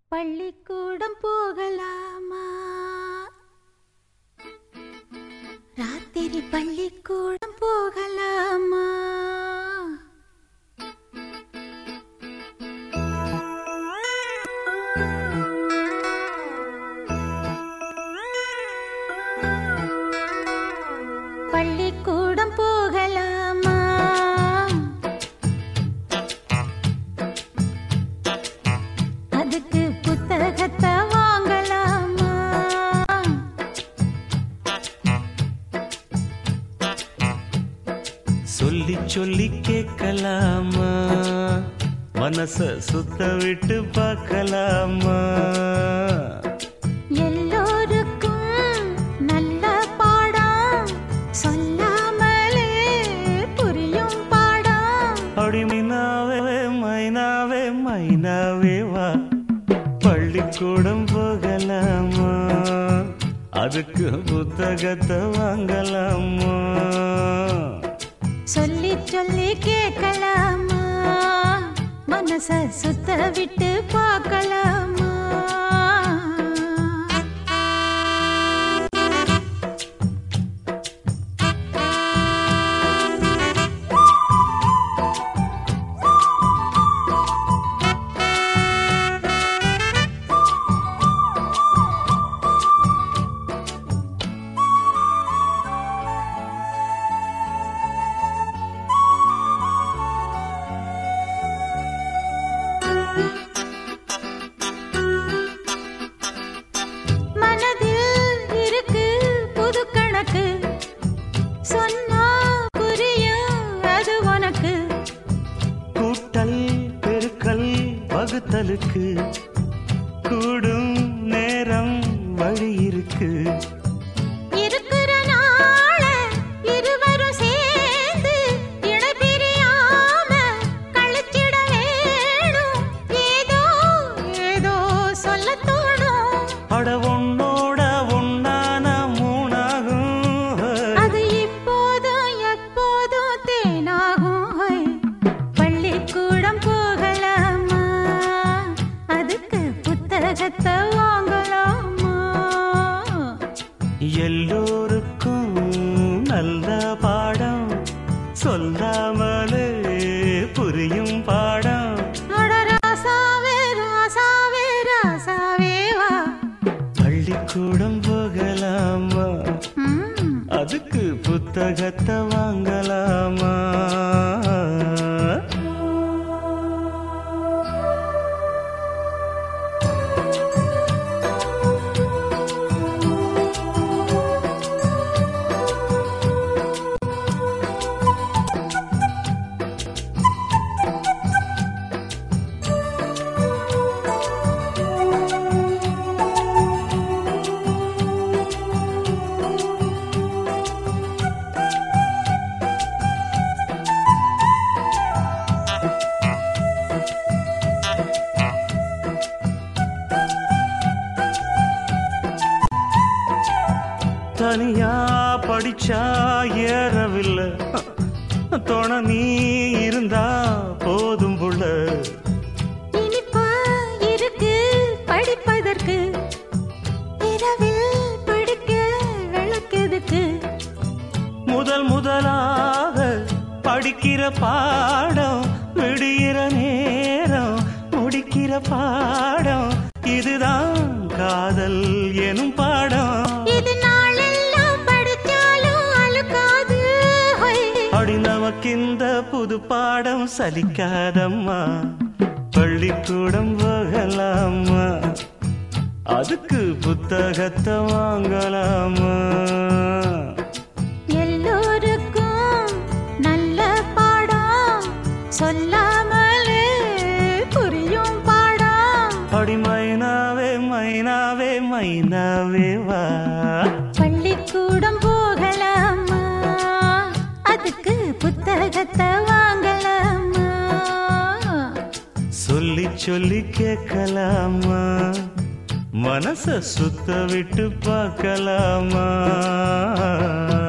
பள்ளிக்கூடம் போகலாமா? ராத்திரி பள்ளிக்கூடம் போகலாமா? பள்ளிக்கூடம் போகலாமா? அதுக்கு புத்தகத்தை வாங்கலாமா? சொல்லி சொல்லி கேட்கலாமா? மனச சுத்த விட்டு பார்க்கலாமா? எல்லோருக்கும் நல்ல பாடம் சொல்லாமலே புரியும் பாடம். அப்படி மைனாவே மைனாவே மைனாவே வா, பள்ளிக்கூடம் போகலாமா? அதுக்கு புத்தகத்தை வாங்கலாமா? சொல்லி சொல்லி கேட்கலாமா? மனச சுத்த விட்டு பார்க்கலாமா? மனதில் இருக்கு புது கணக்கு, சொன்னா புரியும் அது உனக்கு. கூட்டல் பெருக்கல் வகுத்தலுக்கு கூடும் நேரம் வழி இருக்கு. இருக்கிற நாள இருவரும் சேர்ந்து இணை பிரியாம கழிச்சிட வேணும். ஏதோ ஏதோ சொல்ல தோணும். அட உன்னோட உன்னான மூணாகும். அது இப்போதும் எப்போதும் தேனாகும். ஹை. பள்ளிக்கூடம் போகலாமா? அதுக்கு புத்தகத்தை வாங்கலாமா? எல்லோருக்கும் நல்ல பாடம் சொல்லாமலே புரியும் பாடம். அட ராசாவே ராசாவே ராசாவே வா. பள்ளிக்கூடம் போகலாமா? ம். அதுக்கு புத்தகத்தை வாங்கலாமா? தனியா படிச்சா ஏறவில்லை, துணை நீ இருந்தா போதும் புள்ள. இனிப்பா இருக்கு படிப்பதற்கு, இரவில் படிக்க விளக்குதுக்கு. முதலாக படிக்கிற பாடம் விடுகிற நேரம் முடிக்கிற பாடம். இதுதான் காதல் எனும் பாடம். இது நாளெல்லாம் படிச்சாலும் அழுக்காது. ஹை. அடி நமக்கிந்த புது பாடம் சலிக்காதம்மா? பள்ளிக்கூடம் போகலாமா? அதுக்கு புத்தகத்தை வாங்கலாமா? எல்லோருக்கும் நல்ல பாடம் சொல்லாமலே புரியும் பாடம். அடி மைனாவே மைனாவே மைனாவே வா, பள்ளிக்கூடம் போகலாமா? அதுக்கு புத்தகத்தை வாங்கலாமா? சொல்லி சொல்லி கேட்கலாமா? மனச சுத்த விட்டு பார்க்கலாமா?